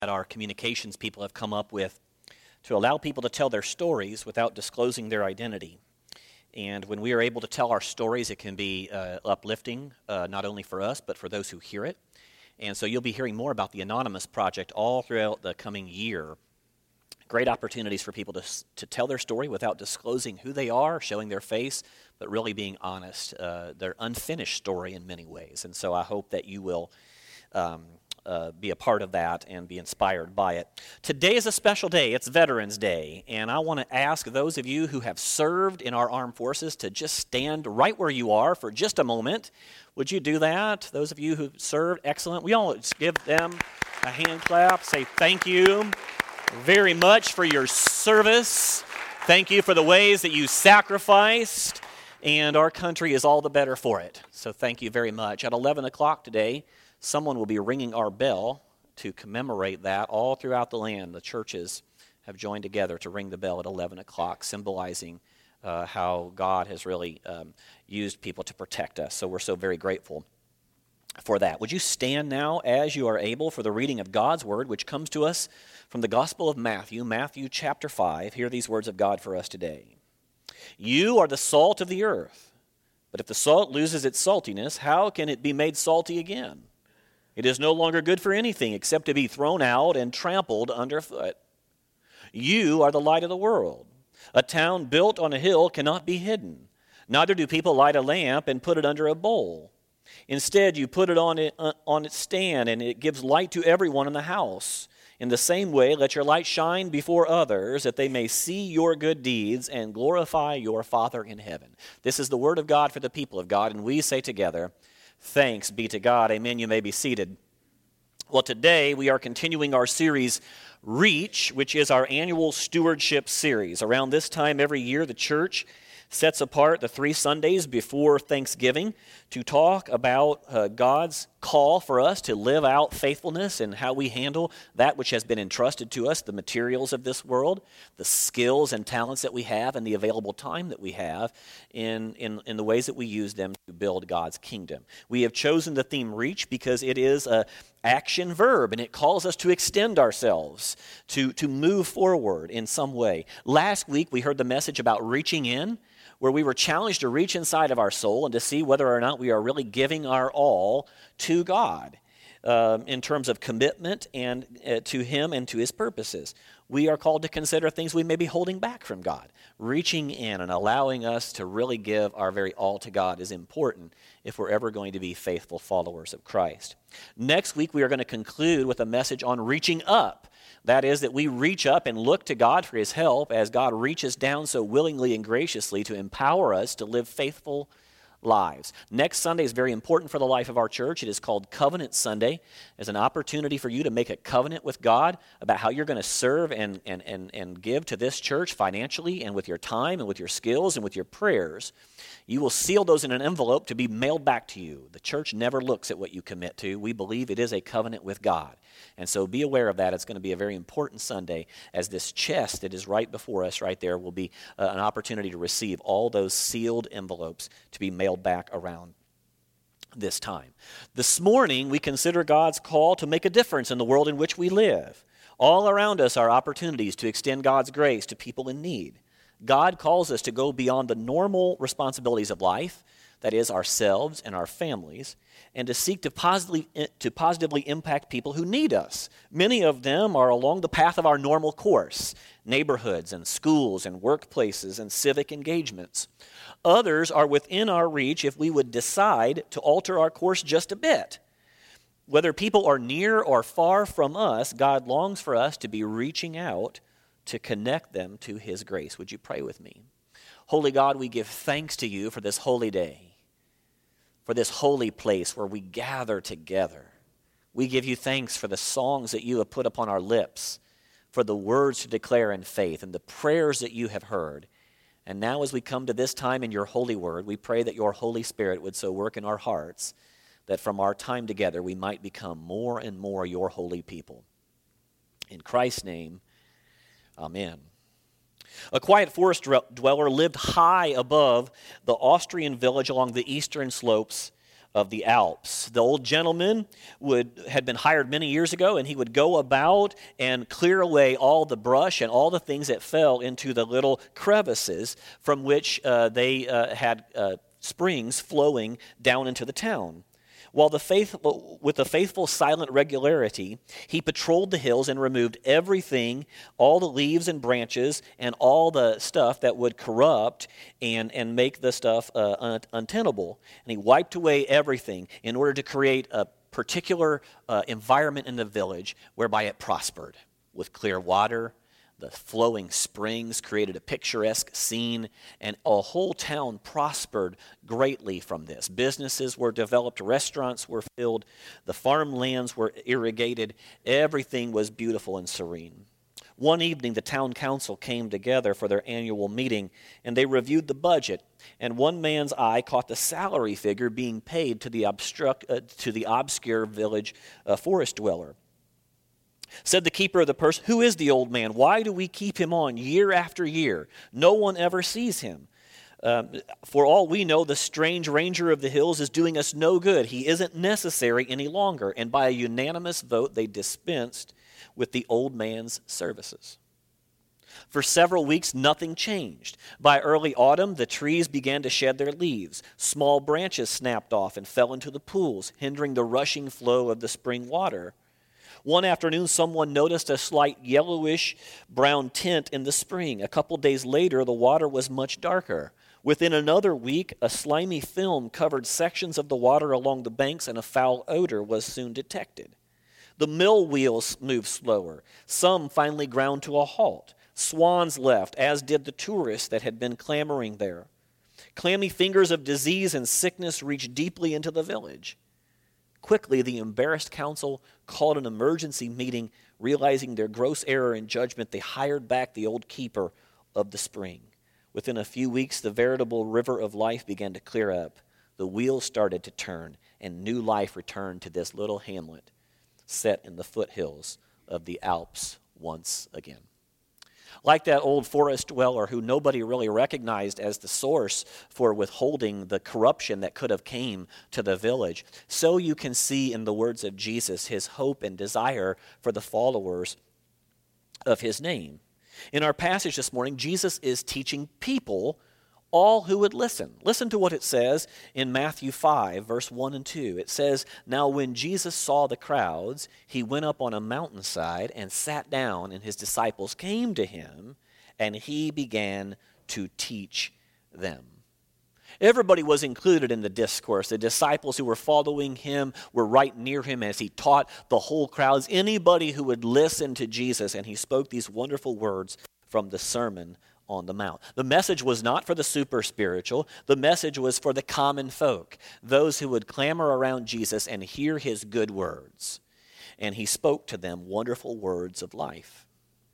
that our communications people have come up with to allow people to tell their stories without disclosing their identity. And when we are able to tell our stories, it can be uplifting, not only for us, but for those who hear it. And so you'll be hearing more about the Anonymous Project all throughout the coming year. Great opportunities for people to tell their story without disclosing who they are, showing their face, but really being honest. Their unfinished story in many ways. And so I hope that you will be a part of that and be inspired by it. Today is a special day. It's Veterans Day. And I want to ask those of you who have served in our armed forces to just stand right where you are for just a moment. Would you do that? Those of you who served, excellent. We all just give them a hand clap, say thank you very much for your service. Thank you for the ways that you sacrificed, and our country is all the better for it. So thank you very much. At 11 o'clock today, someone will be ringing our bell to commemorate that all throughout the land. The churches have joined together to ring the bell at 11 o'clock, symbolizing how God has really used people to protect us. So we're so very grateful for that. Would you stand now as you are able for the reading of God's Word, which comes to us from the Gospel of Matthew, Matthew chapter 5. Hear these words of God for us today. You are the salt of the earth, but if the salt loses its saltiness, how can it be made salty again? It is no longer good for anything except to be thrown out and trampled underfoot. You are the light of the world. A town built on a hill cannot be hidden. Neither do people light a lamp and put it under a bowl. Instead, you put it on its stand, and it gives light to everyone in the house. In the same way, let your light shine before others, that they may see your good deeds and glorify your Father in heaven. This is the word of God for the people of God, and we say together, thanks be to God. Amen. You may be seated. Well, today we are continuing our series, Reach, which is our annual stewardship series. Around this time every year, the church sets apart the 3 Sundays before Thanksgiving to talk about God's call for us to live out faithfulness and how we handle that which has been entrusted to us, the materials of this world, the skills and talents that we have, and the available time that we have in the ways that we use them to build God's kingdom. We have chosen the theme Reach because it is an action verb, and it calls us to extend ourselves, to move forward in some way. Last week, we heard the message about reaching in, where we were challenged to reach inside of our soul and to see whether or not we are really giving our all to God in terms of commitment and to Him and to His purposes. We are called to consider things we may be holding back from God. Reaching in and allowing us to really give our very all to God is important if we're ever going to be faithful followers of Christ. Next week, we are going to conclude with a message on reaching up. That is, that we reach up and look to God for His help as God reaches down so willingly and graciously to empower us to live faithful lives. Next Sunday is very important for the life of our church. It is called Covenant Sunday. It's an opportunity for you to make a covenant with God about how you're going to serve and give to this church financially and with your time and with your skills and with your prayers. You will seal those in an envelope to be mailed back to you. The church never looks at what you commit to. We believe it is a covenant with God. And so be aware of that. It's going to be a very important Sunday, as this chest that is right before us right there will be an opportunity to receive all those sealed envelopes to be mailed back around this time. This morning, we consider God's call to make a difference in the world in which we live. All around us are opportunities to extend God's grace to people in need. God calls us to go beyond the normal responsibilities of life, that is, ourselves and our families, and to seek to positively impact people who need us. Many of them are along the path of our normal course, neighborhoods and schools and workplaces and civic engagements. Others are within our reach if we would decide to alter our course just a bit. Whether people are near or far from us, God longs for us to be reaching out to connect them to His grace. Would you pray with me? Holy God, we give thanks to You for this holy day, for this holy place where we gather together. We give You thanks for the songs that You have put upon our lips, for the words to declare in faith and the prayers that You have heard. And now as we come to this time in Your holy word, we pray that Your Holy Spirit would so work in our hearts that from our time together we might become more and more Your holy people. In Christ's name, amen. A quiet forest dweller lived high above the Austrian village along the eastern slopes of the Alps. The old gentleman had been hired many years ago, and he would go about and clear away all the brush and all the things that fell into the little crevices from which they had springs flowing down into the town. With a faithful, silent regularity, he patrolled the hills and removed everything, all the leaves and branches, and all the stuff that would corrupt and make the stuff untenable. And he wiped away everything in order to create a particular environment in the village whereby it prospered with clear water. The flowing springs created a picturesque scene, and a whole town prospered greatly from this. Businesses were developed, restaurants were filled, the farmlands were irrigated, everything was beautiful and serene. One evening, the town council came together for their annual meeting, and they reviewed the budget, and one man's eye caught the salary figure being paid to the obscure village forest dweller. Said the keeper of the purse, "Who is the old man? Why do we keep him on year after year? No one ever sees him. For all we know, the strange ranger of the hills is doing us no good. He isn't necessary any longer." And by a unanimous vote, they dispensed with the old man's services. For several weeks, nothing changed. By early autumn, the trees began to shed their leaves. Small branches snapped off and fell into the pools, hindering the rushing flow of the spring water. One afternoon, someone noticed a slight yellowish-brown tint in the spring. A couple days later, the water was much darker. Within another week, a slimy film covered sections of the water along the banks, and a foul odor was soon detected. The mill wheels moved slower. Some finally ground to a halt. Swans left, as did the tourists that had been clamoring there. Clammy fingers of disease and sickness reached deeply into the village. Quickly, the embarrassed council called an emergency meeting. Realizing their gross error in judgment, they hired back the old keeper of the spring. Within a few weeks, the veritable river of life began to clear up. The wheels started to turn, and new life returned to this little hamlet set in the foothills of the Alps once again. Like that old forest dweller who nobody really recognized as the source for withholding the corruption that could have came to the village, so you can see in the words of Jesus his hope and desire for the followers of his name. In our passage this morning, Jesus is teaching people, all who would listen. Listen to what it says in Matthew 5, verse 1 and 2. It says, "Now when Jesus saw the crowds, he went up on a mountainside and sat down, and his disciples came to him, and he began to teach them." Everybody was included in the discourse. The disciples who were following him were right near him as he taught the whole crowds. Anybody who would listen to Jesus, and he spoke these wonderful words from the Sermon on the Mount. The message was not for the super spiritual. The message was for the common folk, those who would clamor around Jesus and hear his good words. And he spoke to them wonderful words of life.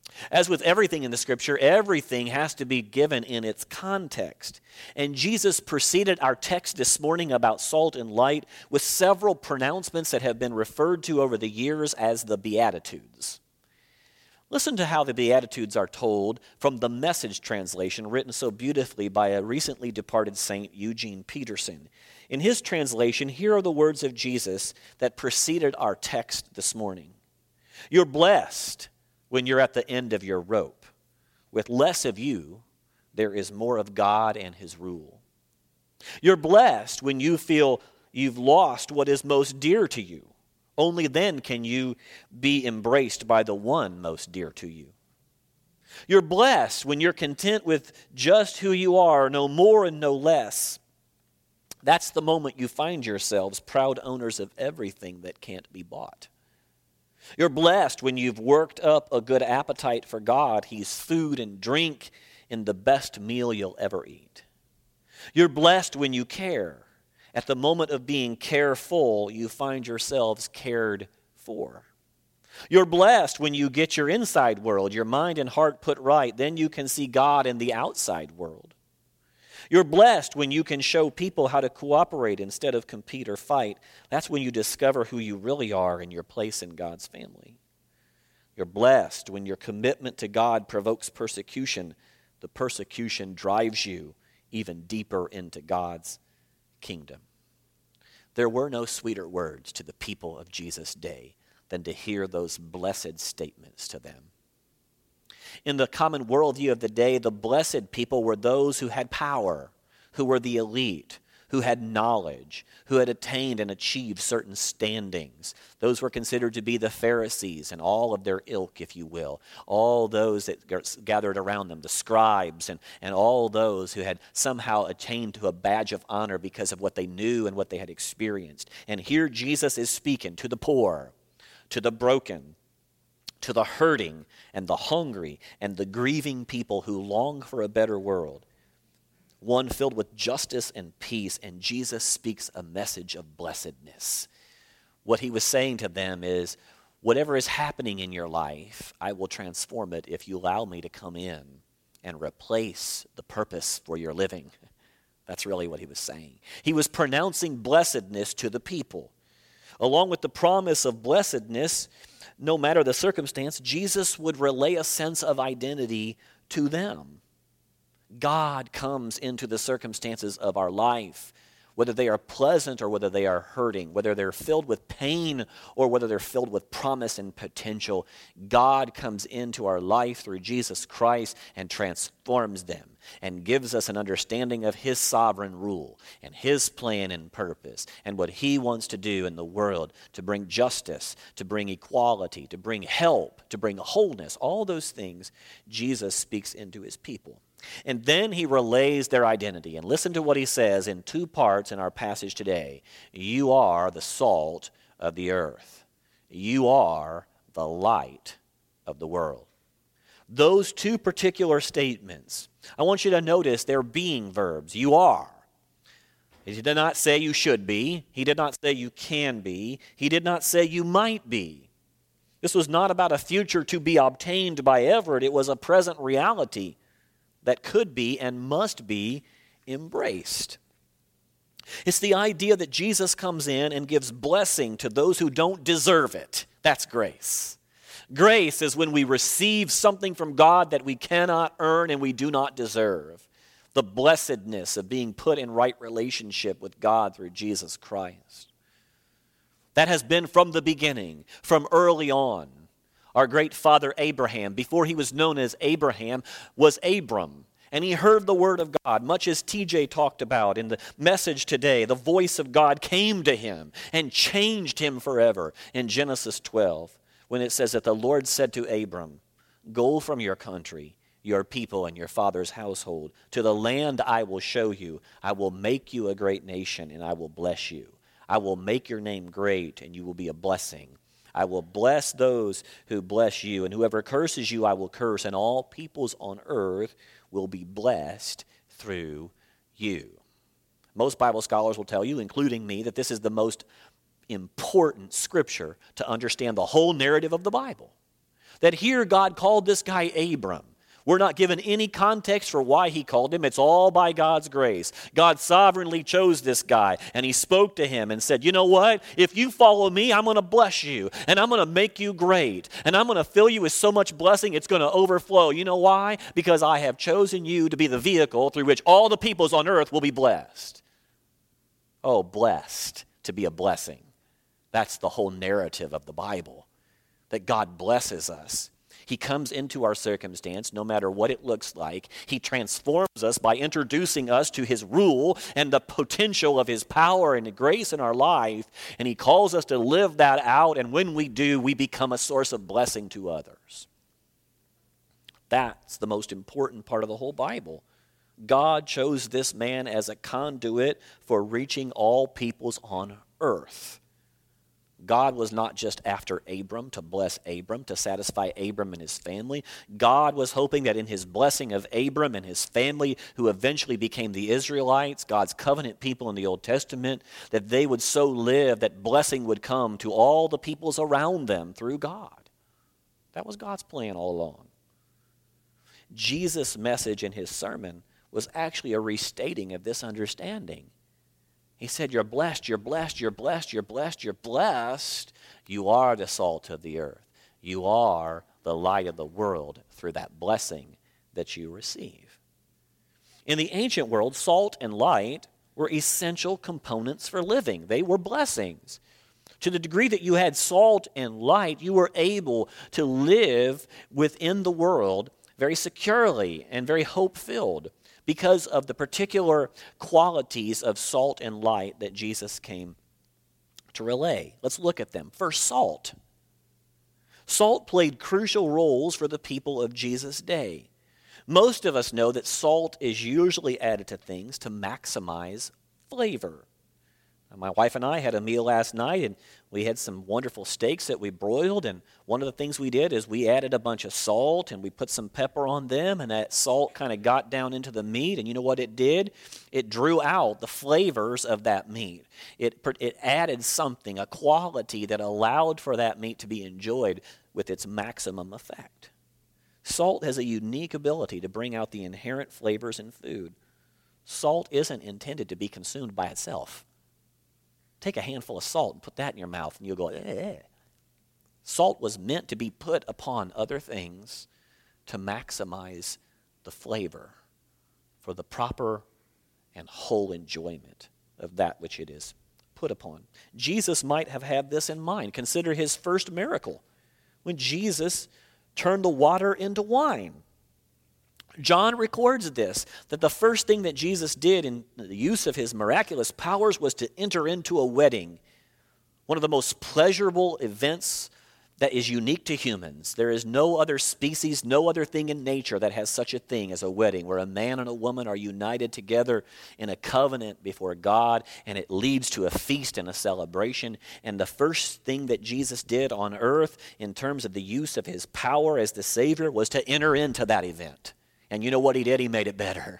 As with everything in the Scripture, everything has to be given in its context. And Jesus preceded our text this morning about salt and light with several pronouncements that have been referred to over the years as the Beatitudes. Listen to how the Beatitudes are told from the Message translation, written so beautifully by a recently departed saint, Eugene Peterson. In his translation, here are the words of Jesus that preceded our text this morning. "You're blessed when you're at the end of your rope. With less of you, there is more of God and his rule. You're blessed when you feel you've lost what is most dear to you. Only then can you be embraced by the one most dear to you. You're blessed when you're content with just who you are, no more and no less. That's the moment you find yourselves proud owners of everything that can't be bought. You're blessed when you've worked up a good appetite for God. He's food and drink in the best meal you'll ever eat. You're blessed when you care. At the moment of being careful, you find yourselves cared for. You're blessed when you get your inside world, your mind and heart put right. Then you can see God in the outside world. You're blessed when you can show people how to cooperate instead of compete or fight. That's when you discover who you really are and your place in God's family. You're blessed when your commitment to God provokes persecution. The persecution drives you even deeper into God's kingdom. There were no sweeter words to the people of Jesus' day than to hear those blessed statements to them. In the common worldview of the day, the blessed people were those who had power, who were the elite, who had knowledge, who had attained and achieved certain standings. Those were considered to be the Pharisees and all of their ilk, if you will. All those that gathered around them, the scribes and all those who had somehow attained to a badge of honor because of what they knew and what they had experienced. And here Jesus is speaking to the poor, to the broken, to the hurting and the hungry and the grieving people who long for a better world. One filled with justice and peace, and Jesus speaks a message of blessedness. What he was saying to them is, whatever is happening in your life, I will transform it if you allow me to come in and replace the purpose for your living. That's really what he was saying. He was pronouncing blessedness to the people. Along with the promise of blessedness, no matter the circumstance, Jesus would relay a sense of identity to them. God comes into the circumstances of our life, whether they are pleasant or whether they are hurting, whether they're filled with pain or whether they're filled with promise and potential. God comes into our life through Jesus Christ and transforms them and gives us an understanding of his sovereign rule and his plan and purpose and what he wants to do in the world to bring justice, to bring equality, to bring help, to bring wholeness. All those things Jesus speaks into his people. And then he relays their identity. And listen to what he says in two parts in our passage today. You are the salt of the earth. You are the light of the world. Those two particular statements, I want you to notice they're being verbs. You are. He did not say you should be. He did not say you can be. He did not say you might be. This was not about a future to be obtained by Everett. It was a present reality that could be and must be embraced. It's the idea that Jesus comes in and gives blessing to those who don't deserve it. That's grace. Grace is when we receive something from God that we cannot earn and we do not deserve. The blessedness of being put in right relationship with God through Jesus Christ. That has been from the beginning, from early on. Our great father Abraham, before he was known as Abraham, was Abram. And he heard the word of God, much as TJ talked about in the message today. The voice of God came to him and changed him forever in Genesis 12, when it says that the Lord said to Abram, go from your country, your people, and your father's household to the land I will show you. I will make you a great nation, and I will bless you. I will make your name great, and you will be a blessing. I will bless those who bless you, and whoever curses you I will curse, and all peoples on earth will be blessed through you. Most Bible scholars will tell you, including me, that this is the most important scripture to understand the whole narrative of the Bible. That here God called this guy Abram. We're not given any context for why he called him. It's all by God's grace. God sovereignly chose this guy, and he spoke to him and said, you know what? If you follow me, I'm going to bless you, and I'm going to make you great, and I'm going to fill you with so much blessing, it's going to overflow. You know why? Because I have chosen you to be the vehicle through which all the peoples on earth will be blessed. Oh, blessed to be a blessing. That's the whole narrative of the Bible, that God blesses us. He comes into our circumstance, no matter what it looks like. He transforms us by introducing us to his rule and the potential of his power and grace in our life. And he calls us to live that out. And when we do, we become a source of blessing to others. That's the most important part of the whole Bible. God chose this man as a conduit for reaching all peoples on earth. God was not just after Abram to bless Abram, to satisfy Abram and his family. God was hoping that in his blessing of Abram and his family, who eventually became the Israelites, God's covenant people in the Old Testament, that they would so live that blessing would come to all the peoples around them through God. That was God's plan all along. Jesus' message in his sermon was actually a restating of this understanding. He said, you're blessed, you're blessed, you're blessed, you're blessed, you're blessed. You are the salt of the earth. You are the light of the world through that blessing that you receive. In the ancient world, salt and light were essential components for living. They were blessings. To the degree that you had salt and light, you were able to live within the world very securely and very hope-filled because of the particular qualities of salt and light that Jesus came to relay. Let's look at them. First, salt. Salt played crucial roles for the people of Jesus' day. Most of us know that salt is usually added to things to maximize flavor. My wife and I had a meal last night, and we had some wonderful steaks that we broiled, and one of the things we did is we added a bunch of salt, and we put some pepper on them, and that salt kind of got down into the meat, and you know what it did? It drew out the flavors of that meat. It added something, a quality that allowed for that meat to be enjoyed with its maximum effect. Salt has a unique ability to bring out the inherent flavors in food. Salt isn't intended to be consumed by itself. Take a handful of salt and put that in your mouth, and you'll go, eh. Salt was meant to be put upon other things to maximize the flavor for the proper and whole enjoyment of that which it is put upon. Jesus might have had this in mind. Consider his first miracle, when Jesus turned the water into wine. John records this, that the first thing that Jesus did in the use of his miraculous powers was to enter into a wedding, one of the most pleasurable events that is unique to humans. There is no other species, no other thing in nature that has such a thing as a wedding, where a man and a woman are united together in a covenant before God, and it leads to a feast and a celebration. And the first thing that Jesus did on earth in terms of the use of his power as the Savior was to enter into that event. And you know what he did? He made it better.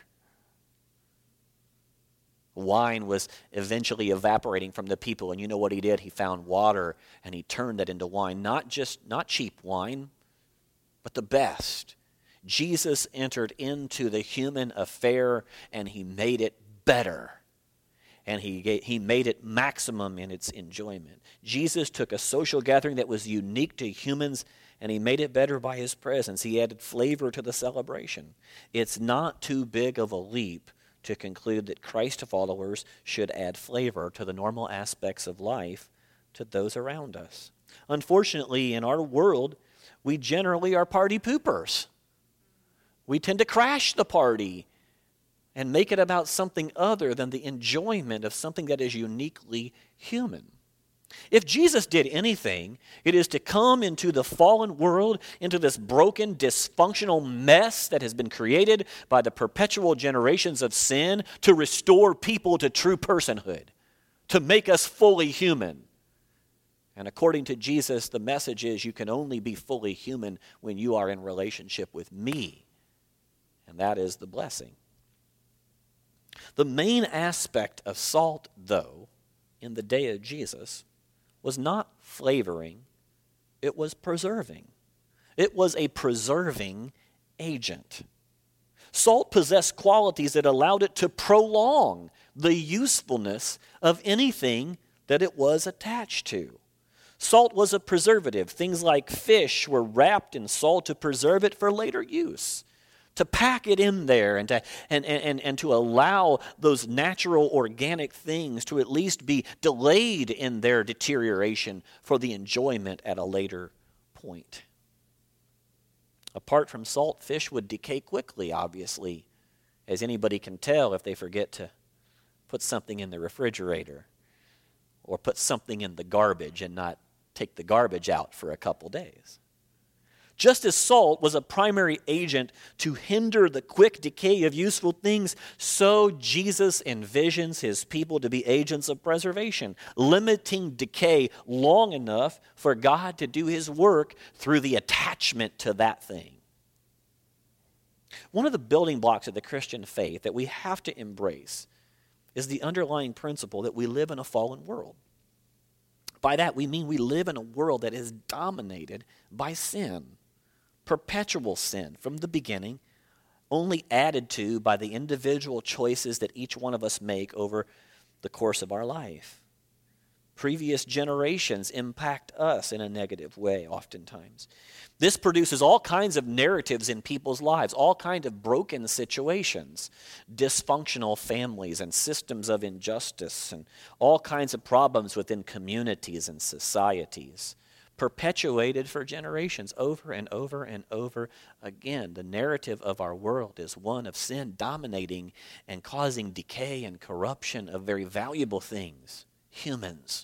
Wine was eventually evaporating from the people, and you know what he did? He found water, and he turned that into wine. Not cheap wine, but the best. Jesus entered into the human affair, and he made it better. And he made it maximum in its enjoyment. Jesus took a social gathering that was unique to humans, and he made it better by his presence. He added flavor to the celebration. It's not too big of a leap to conclude that Christ followers should add flavor to the normal aspects of life to those around us. Unfortunately, in our world, we generally are party poopers. We tend to crash the party and make it about something other than the enjoyment of something that is uniquely human. If Jesus did anything, it is to come into the fallen world, into this broken, dysfunctional mess that has been created by the perpetual generations of sin, to restore people to true personhood, to make us fully human. And according to Jesus, the message is you can only be fully human when you are in relationship with me. And that is the blessing. The main aspect of salt, though, in the day of Jesus, was not flavoring, it was preserving. It was a preserving agent. Salt possessed qualities that allowed it to prolong the usefulness of anything that it was attached to. Salt was a preservative. Things like fish were wrapped in salt to preserve it for later use, to pack it in there and to allow those natural organic things to at least be delayed in their deterioration for the enjoyment at a later point. Apart from salt, fish would decay quickly, obviously, as anybody can tell if they forget to put something in the refrigerator or put something in the garbage and not take the garbage out for a couple days. Just as salt was a primary agent to hinder the quick decay of useful things, so Jesus envisions his people to be agents of preservation, limiting decay long enough for God to do his work through the attachment to that thing. One of the building blocks of the Christian faith that we have to embrace is the underlying principle that we live in a fallen world. By that we mean we live in a world that is dominated by sin. Perpetual sin from the beginning, only added to by the individual choices that each one of us make over the course of our life. Previous generations impact us in a negative way oftentimes. This produces all kinds of narratives in people's lives, all kinds of broken situations, dysfunctional families and systems of injustice, and all kinds of problems within communities and societies, perpetuated for generations over and over and over again. The narrative of our world is one of sin dominating and causing decay and corruption of very valuable things, humans.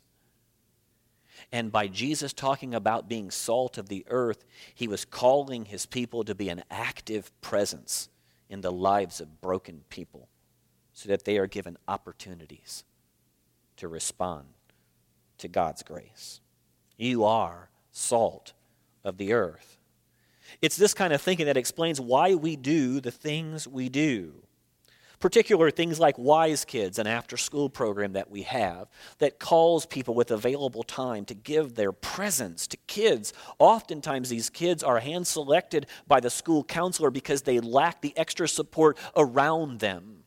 And by Jesus talking about being salt of the earth, he was calling his people to be an active presence in the lives of broken people so that they are given opportunities to respond to God's grace. You are salt of the earth. It's this kind of thinking that explains why we do the things we do. Particular things like Wise Kids, an after-school program that we have that calls people with available time to give their presence to kids. Oftentimes these kids are hand-selected by the school counselor because they lack the extra support around them.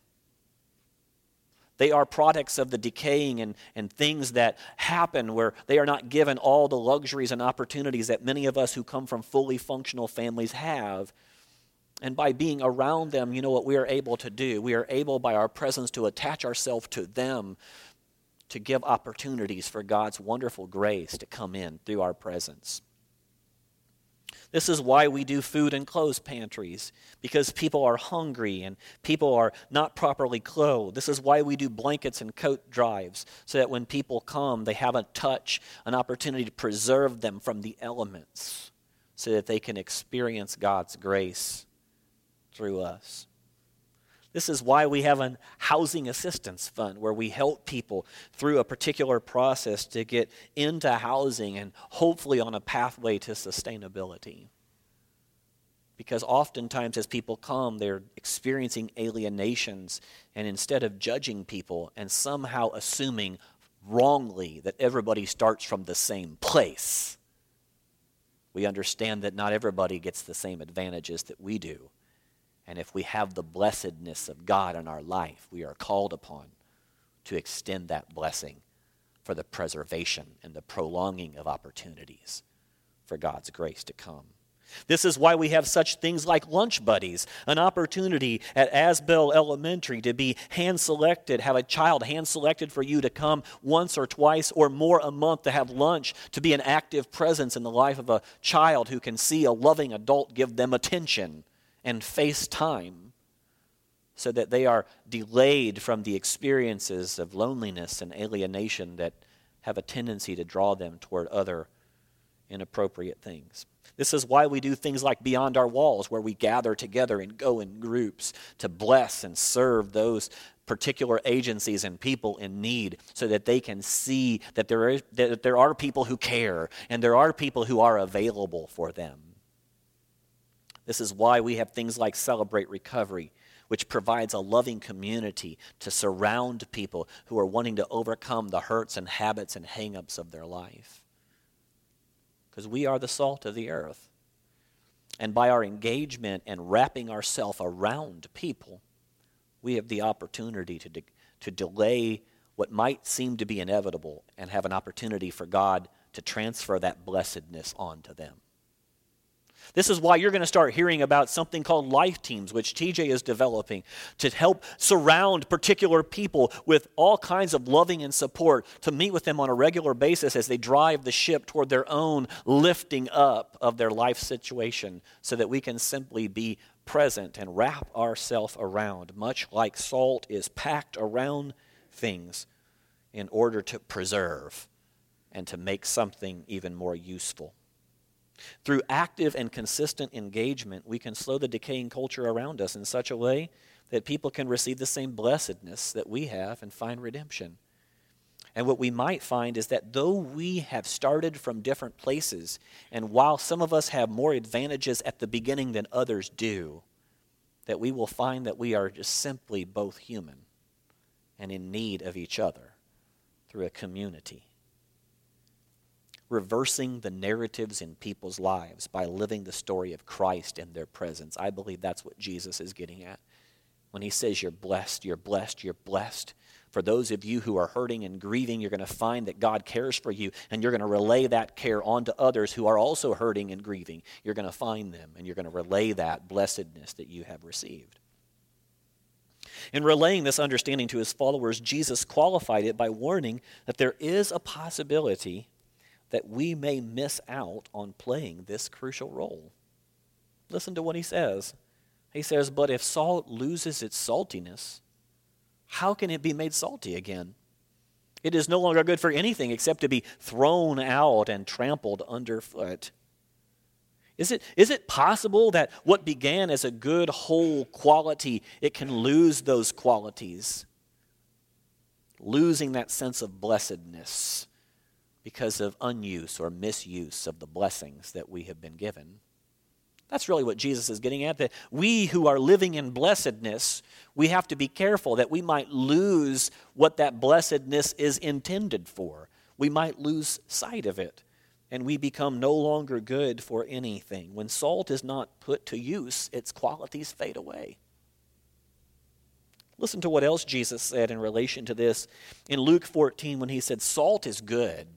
They are products of the decaying and things that happen where they are not given all the luxuries and opportunities that many of us who come from fully functional families have. And by being around them, you know what we are able to do? We are able, by our presence, to attach ourselves to them, to give opportunities for God's wonderful grace to come in through our presence. This is why we do food and clothes pantries, because people are hungry and people are not properly clothed. This is why we do blankets and coat drives, so that when people come, they have a touch, an opportunity to preserve them from the elements, so that they can experience God's grace through us. This is why we have a housing assistance fund where we help people through a particular process to get into housing and hopefully on a pathway to sustainability. Because oftentimes as people come, they're experiencing alienations, and instead of judging people and somehow assuming wrongly that everybody starts from the same place, we understand that not everybody gets the same advantages that we do. And if we have the blessedness of God in our life, we are called upon to extend that blessing for the preservation and the prolonging of opportunities for God's grace to come. This is why we have such things like lunch buddies, an opportunity at Asbel Elementary to be hand-selected, have a child hand-selected for you to come once or twice or more a month to have lunch, to be an active presence in the life of a child who can see a loving adult give them attention and face time, so that they are delayed from the experiences of loneliness and alienation that have a tendency to draw them toward other inappropriate things. This is why we do things like Beyond Our Walls, where we gather together and go in groups to bless and serve those particular agencies and people in need, so that they can see that there are people who care and there are people who are available for them. This is why we have things like Celebrate Recovery, which provides a loving community to surround people who are wanting to overcome the hurts and habits and hang-ups of their life. Because we are the salt of the earth. And by our engagement and wrapping ourselves around people, we have the opportunity to delay what might seem to be inevitable and have an opportunity for God to transfer that blessedness onto them. This is why you're going to start hearing about something called life teams, which TJ is developing to help surround particular people with all kinds of loving and support, to meet with them on a regular basis as they drive the ship toward their own lifting up of their life situation, so that we can simply be present and wrap ourselves around, much like salt is packed around things in order to preserve and to make something even more useful. Through active and consistent engagement, we can slow the decaying culture around us in such a way that people can receive the same blessedness that we have and find redemption. And what we might find is that though we have started from different places, and while some of us have more advantages at the beginning than others do, that we will find that we are just simply both human and in need of each other through a community. Reversing the narratives in people's lives by living the story of Christ in their presence. I believe that's what Jesus is getting at when he says you're blessed, you're blessed, you're blessed. For those of you who are hurting and grieving, you're going to find that God cares for you, and you're going to relay that care on to others who are also hurting and grieving. You're going to find them, and you're going to relay that blessedness that you have received. In relaying this understanding to his followers, Jesus qualified it by warning that there is a possibility that we may miss out on playing this crucial role. Listen to what he says. He says, "But if salt loses its saltiness, how can it be made salty again? It is no longer good for anything except to be thrown out and trampled underfoot." Is it possible that what began as a good whole quality, it can lose those qualities? Losing that sense of blessedness because of unuse or misuse of the blessings that we have been given. That's really what Jesus is getting at, that we who are living in blessedness, we have to be careful that we might lose what that blessedness is intended for. We might lose sight of it, and we become no longer good for anything. When salt is not put to use, its qualities fade away. Listen to what else Jesus said in relation to this in Luke 14 when he said, "Salt is good.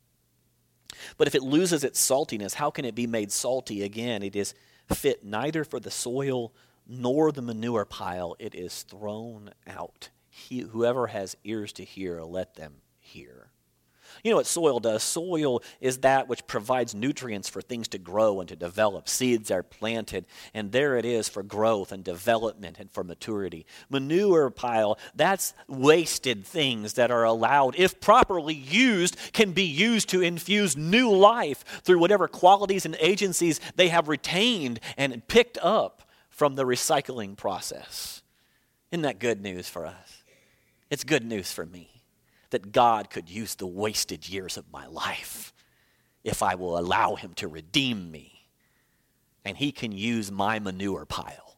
But if it loses its saltiness, how can it be made salty again? It is fit neither for the soil nor the manure pile. It is thrown out. Whoever has ears to hear, let them hear." You know what soil does? Soil is that which provides nutrients for things to grow and to develop. Seeds are planted, and there it is for growth and development and for maturity. Manure pile, that's wasted things that are allowed, if properly used, can be used to infuse new life through whatever qualities and agencies they have retained and picked up from the recycling process. Isn't that good news for us? It's good news for me, that God could use the wasted years of my life if I will allow him to redeem me. And he can use my manure pile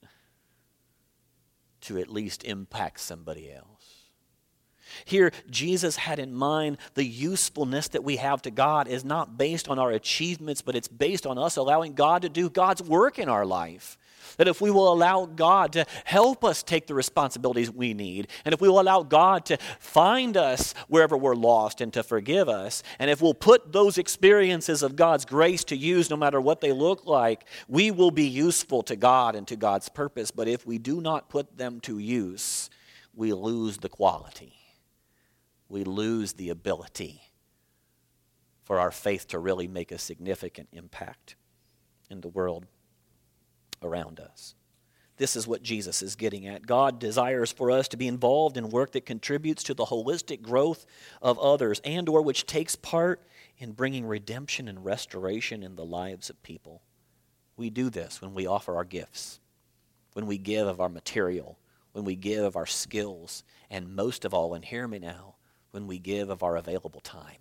to at least impact somebody else. Here, Jesus had in mind the usefulness that we have to God is not based on our achievements, but it's based on us allowing God to do God's work in our life. That if we will allow God to help us take the responsibilities we need, and if we will allow God to find us wherever we're lost and to forgive us, and if we'll put those experiences of God's grace to use no matter what they look like, we will be useful to God and to God's purpose. But if we do not put them to use, we lose the quality. We lose the ability for our faith to really make a significant impact in the world around us. This is what Jesus is getting at. God desires for us to be involved in work that contributes to the holistic growth of others and or which takes part in bringing redemption and restoration in the lives of people. We do this when we offer our gifts, when we give of our material, when we give of our skills, and most of all, and hear me now, when we give of our available time.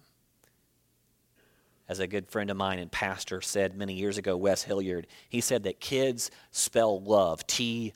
As a good friend of mine and pastor said many years ago, Wes Hilliard, he said that kids spell love, Time.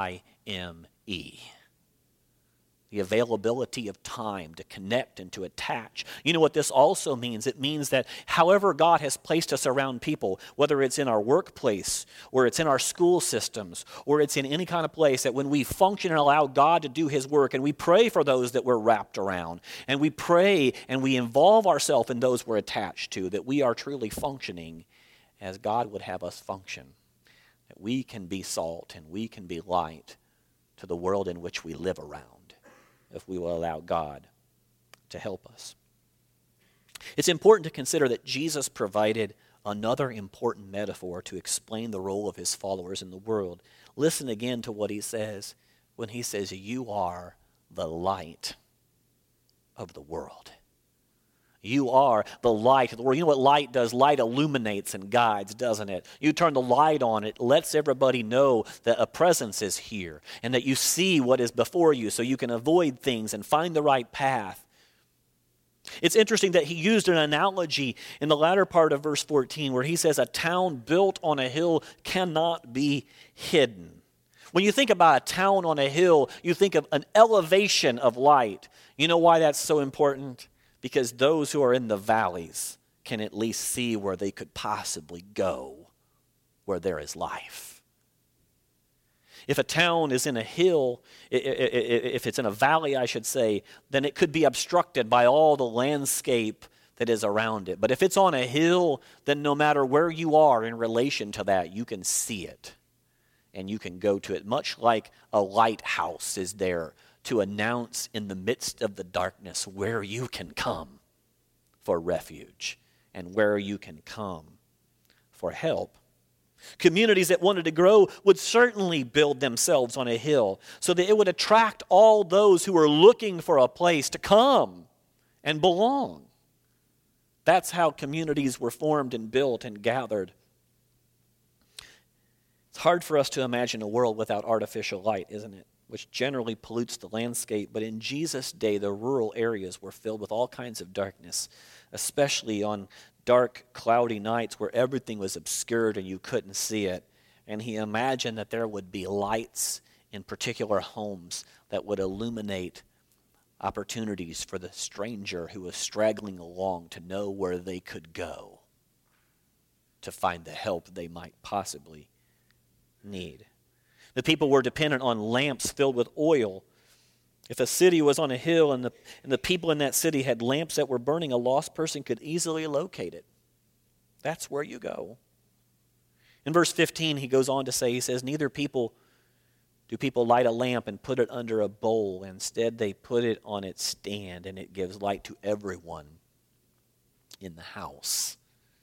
The availability of time to connect and to attach. You know what this also means? It means that however God has placed us around people, whether it's in our workplace, or it's in our school systems, or it's in any kind of place, that when we function and allow God to do his work, and we pray for those that we're wrapped around, and we pray and we involve ourselves in those we're attached to, that we are truly functioning as God would have us function. That we can be salt and we can be light to the world in which we live around, if we will allow God to help us. It's important to consider that Jesus provided another important metaphor to explain the role of his followers in the world. Listen again to what he says when he says, "You are the light of the world." You are the light of the world. You know what light does? Light illuminates and guides, doesn't it? You turn the light on, it lets everybody know that a presence is here and that you see what is before you so you can avoid things and find the right path. It's interesting that he used an analogy in the latter part of verse 14 where he says a town built on a hill cannot be hidden. When you think about a town on a hill, you think of an elevation of light. You know why that's so important? Because those who are in the valleys can at least see where they could possibly go, where there is life. If a town is in a hill, if it's in a valley, I should say, then it could be obstructed by all the landscape that is around it. But if it's on a hill, then no matter where you are in relation to that, you can see it and you can go to it, much like a lighthouse is there to announce in the midst of the darkness where you can come for refuge and where you can come for help. Communities that wanted to grow would certainly build themselves on a hill so that it would attract all those who are looking for a place to come and belong. That's how communities were formed and built and gathered. It's hard for us to imagine a world without artificial light, isn't it? Which generally pollutes the landscape. But in Jesus' day, the rural areas were filled with all kinds of darkness, especially on dark, cloudy nights where everything was obscured and you couldn't see it. And he imagined that there would be lights in particular homes that would illuminate opportunities for the stranger who was straggling along to know where they could go to find the help they might possibly need. The people were dependent on lamps filled with oil. If a city was on a hill and the people in that city had lamps that were burning, a lost person could easily locate it. That's where you go. In verse 15, he goes on to say, he says, neither do people light a lamp and put it under a bowl. Instead, they put it on its stand, and it gives light to everyone in the house.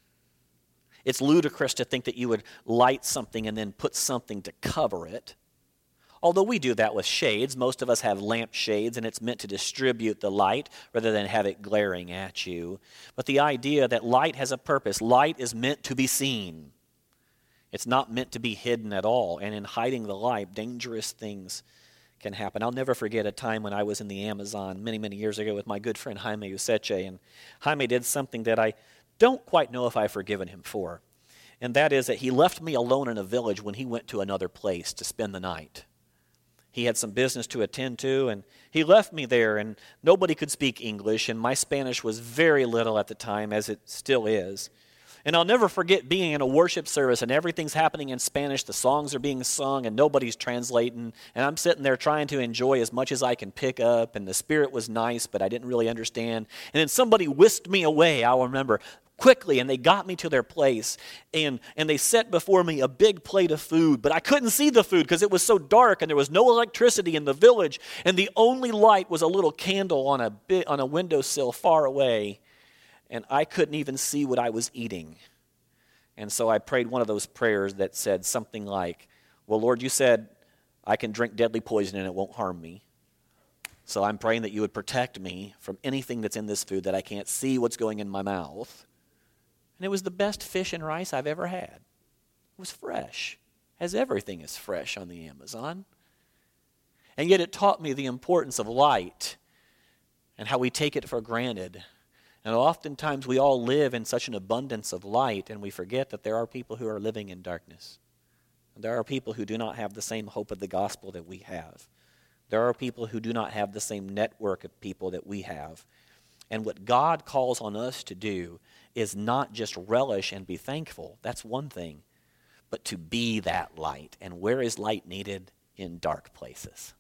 It's ludicrous to think that you would light something and then put something to cover it. Although we do that with shades. Most of us have lamp shades, and it's meant to distribute the light rather than have it glaring at you. But the idea that light has a purpose, light is meant to be seen. It's not meant to be hidden at all. And in hiding the light, dangerous things can happen. I'll never forget a time when I was in the Amazon many, many years ago with my good friend Jaime Useche. And Jaime did something that I don't quite know if I've forgiven him for. And that is that he left me alone in a village when he went to another place to spend the night. He had some business to attend to, and he left me there, and nobody could speak English, and my Spanish was very little at the time, as it still is. And I'll never forget being in a worship service, and everything's happening in Spanish, the songs are being sung, and nobody's translating, and I'm sitting there trying to enjoy as much as I can pick up, and the spirit was nice, but I didn't really understand. And then somebody whisked me away, I'll remember, quickly, and they got me to their place, and they set before me a big plate of food, but I couldn't see the food because it was so dark and there was no electricity in the village, and the only light was a little candle on a windowsill far away, and I couldn't even see what I was eating. And so I prayed one of those prayers that said something like, well, Lord, you said I can drink deadly poison and it won't harm me. So I'm praying that you would protect me from anything that's in this food that I can't see what's going in my mouth. And it was the best fish and rice I've ever had. It was fresh, as everything is fresh on the Amazon. And yet it taught me the importance of light and how we take it for granted. And oftentimes we all live in such an abundance of light, and we forget that there are people who are living in darkness. There are people who do not have the same hope of the gospel that we have. There are people who do not have the same network of people that we have. And what God calls on us to do is not just relish and be thankful. That's one thing. But to be that light. And where is light needed? In dark places.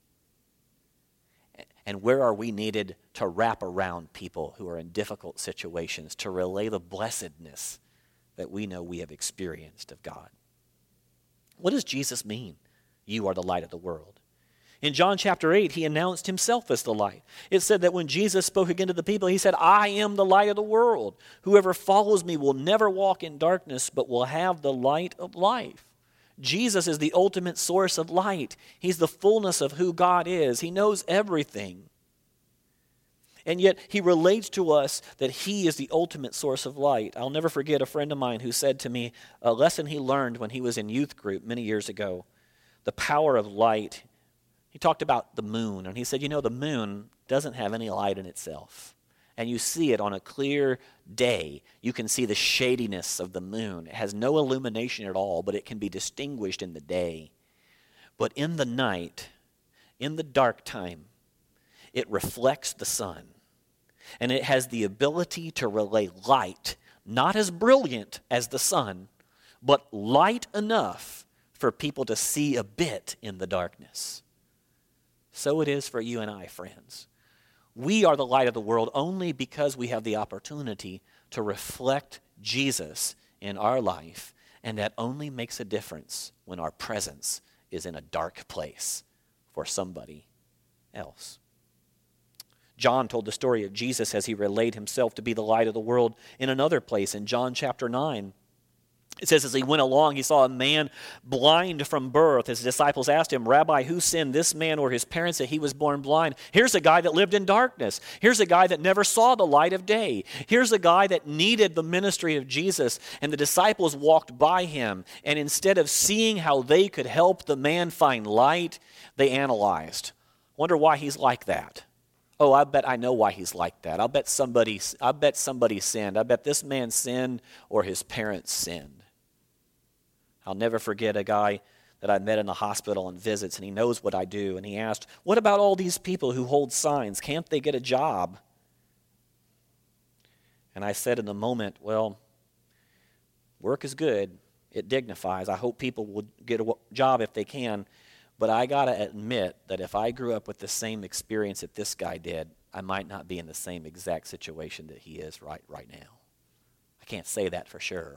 And where are we needed to wrap around people who are in difficult situations, to relay the blessedness that we know we have experienced of God? What does Jesus mean? You are the light of the world. In John chapter 8, he announced himself as the light. It said that when Jesus spoke again to the people, he said, I am the light of the world. Whoever follows me will never walk in darkness, but will have the light of life. Jesus is the ultimate source of light. He's the fullness of who God is. He knows everything. And yet he relates to us that he is the ultimate source of light. I'll never forget a friend of mine who said to me a lesson he learned when he was in youth group many years ago, the power of light. He talked about the moon, and he said, the moon doesn't have any light in itself. And you see it on a clear day. You can see the shadiness of the moon. It has no illumination at all, but it can be distinguished in the day. But in the night, in the dark time, it reflects the sun. And it has the ability to relay light, not as brilliant as the sun, but light enough for people to see a bit in the darkness. So it is for you and I, friends. We are the light of the world only because we have the opportunity to reflect Jesus in our life, and that only makes a difference when our presence is in a dark place for somebody else. John told the story of Jesus as he relayed himself to be the light of the world in another place in John chapter 9. It says, as he went along, he saw a man blind from birth. His disciples asked him, Rabbi, who sinned, this man or his parents, that he was born blind? Here's a guy that lived in darkness. Here's a guy that never saw the light of day. Here's a guy that needed the ministry of Jesus. And the disciples walked by him, and instead of seeing how they could help the man find light, they analyzed. Wonder why he's like that. Oh, I bet I know why he's like that. I bet somebody sinned. I bet this man sinned or his parents sinned. I'll never forget a guy that I met in the hospital on visits, and he knows what I do. And he asked, what about all these people who hold signs? Can't they get a job? And I said in the moment, well, work is good. It dignifies. I hope people will get a job if they can. But I got to admit that if I grew up with the same experience that this guy did, I might not be in the same exact situation that he is right now. I can't say that for sure.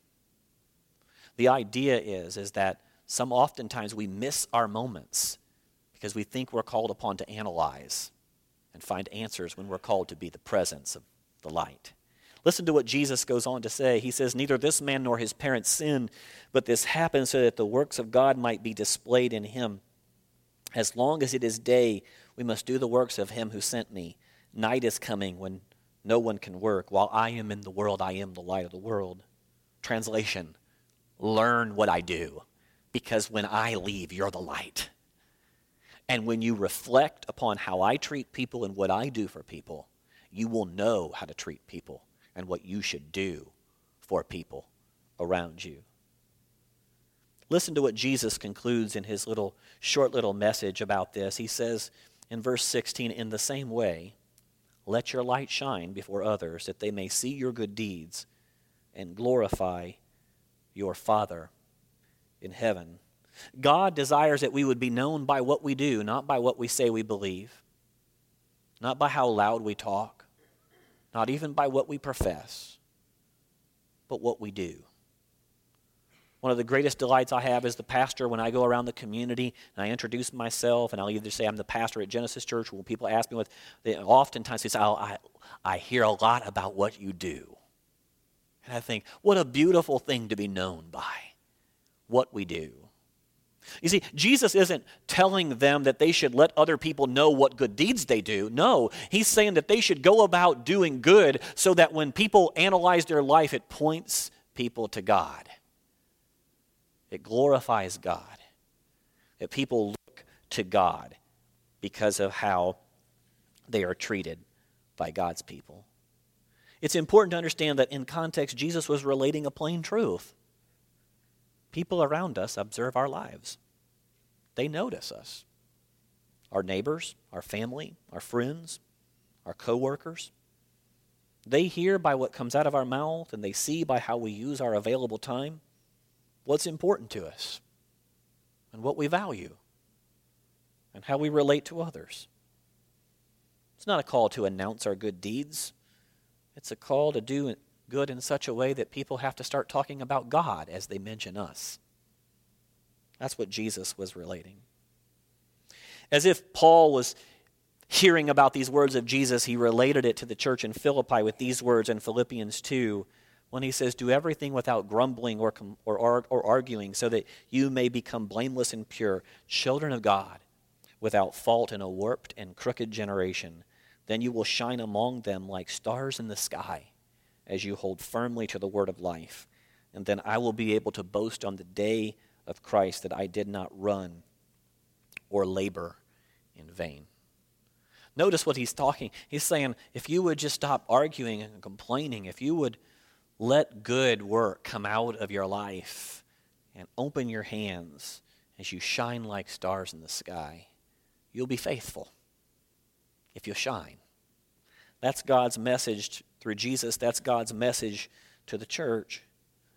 The idea is that oftentimes we miss our moments because we think we're called upon to analyze and find answers when we're called to be the presence of the light. Listen to what Jesus goes on to say. He says, neither this man nor his parents sinned, but this happened so that the works of God might be displayed in him. As long as it is day, we must do the works of him who sent me. Night is coming when no one can work. While I am in the world, I am the light of the world. Translation, learn what I do, because when I leave, you're the light. And when you reflect upon how I treat people and what I do for people, you will know how to treat people and what you should do for people around you. Listen to what Jesus concludes in his short little message about this. He says in verse 16, in the same way, let your light shine before others, that they may see your good deeds and glorify your Father in heaven. God desires that we would be known by what we do, not by what we say we believe, not by how loud we talk, not even by what we profess, but what we do. One of the greatest delights I have as the pastor when I go around the community and I introduce myself, and I'll either say I'm the pastor at Genesis Church, when people ask me what, they oftentimes say, I hear a lot about what you do. And I think, what a beautiful thing to be known by, what we do. You see, Jesus isn't telling them that they should let other people know what good deeds they do. No, he's saying that they should go about doing good so that when people analyze their life, it points people to God. It glorifies God. That people look to God because of how they are treated by God's people. It's important to understand that in context, Jesus was relating a plain truth. People around us observe our lives. They notice us. Our neighbors, our family, our friends, our coworkers. They hear by what comes out of our mouth, and they see by how we use our available time what's important to us and what we value and how we relate to others. It's not a call to announce our good deeds. It's a call to do good in such a way that people have to start talking about God as they mention us. That's what Jesus was relating. As if Paul was hearing about these words of Jesus, he related it to the church in Philippi with these words in Philippians 2, when he says, do everything without grumbling or arguing, so that you may become blameless and pure, children of God, without fault in a warped and crooked generation. Then you will shine among them like stars in the sky, as you hold firmly to the word of life. And then I will be able to boast on the day of Christ that I did not run or labor in vain. Notice what he's talking. He's saying, if you would just stop arguing and complaining, if you would let good work come out of your life and open your hands as you shine like stars in the sky, you'll be faithful if you shine. That's God's message through Jesus. That's God's message to the church.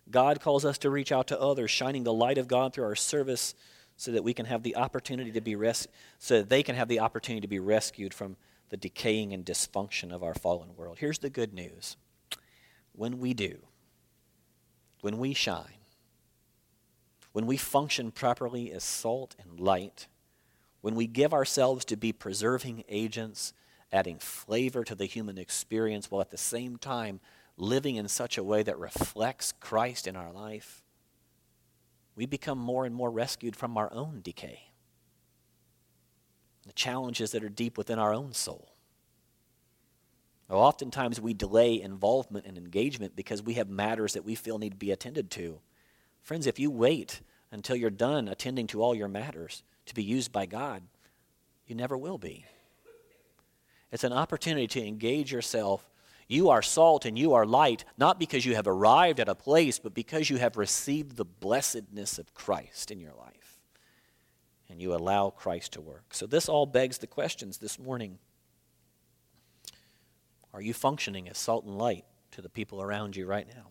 God calls us to reach out to others, shining the light of God through our service so that we can have the opportunity to be so that they can have the opportunity to be rescued from the decaying and dysfunction of our fallen world. Here's the good news. When we do, when we shine, when we function properly as salt and light, when we give ourselves to be preserving agents, adding flavor to the human experience while at the same time living in such a way that reflects Christ in our life, we become more and more rescued from our own decay, the challenges that are deep within our own soul. Now, oftentimes we delay involvement and engagement because we have matters that we feel need to be attended to. Friends, if you wait until you're done attending to all your matters to be used by God, you never will be. It's an opportunity to engage yourself. You are salt and you are light, not because you have arrived at a place, but because you have received the blessedness of Christ in your life. And you allow Christ to work. So this all begs the questions this morning. Are you functioning as salt and light to the people around you right now?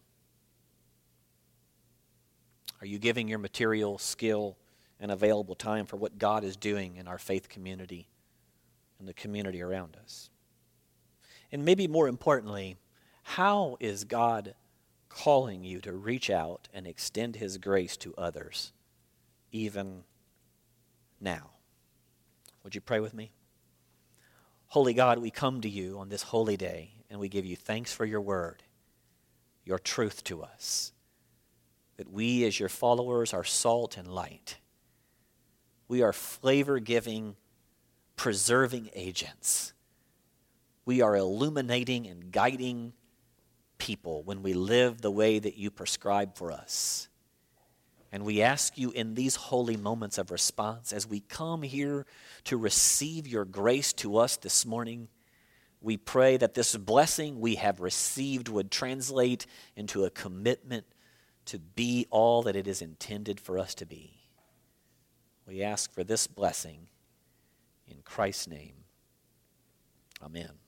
Are you giving your material, skill, and available time for what God is doing in our faith community and the community around us? And maybe more importantly, how is God calling you to reach out and extend His grace to others, even now? Would you pray with me? Holy God, we come to you on this holy day, and we give you thanks for your word, your truth to us, that we as your followers are salt and light. We are flavor-giving, preserving agents. We are illuminating and guiding people when we live the way that you prescribe for us. And we ask you in these holy moments of response, as we come here to receive your grace to us this morning, we pray that this blessing we have received would translate into a commitment to be all that it is intended for us to be. We ask for this blessing in Christ's name. Amen.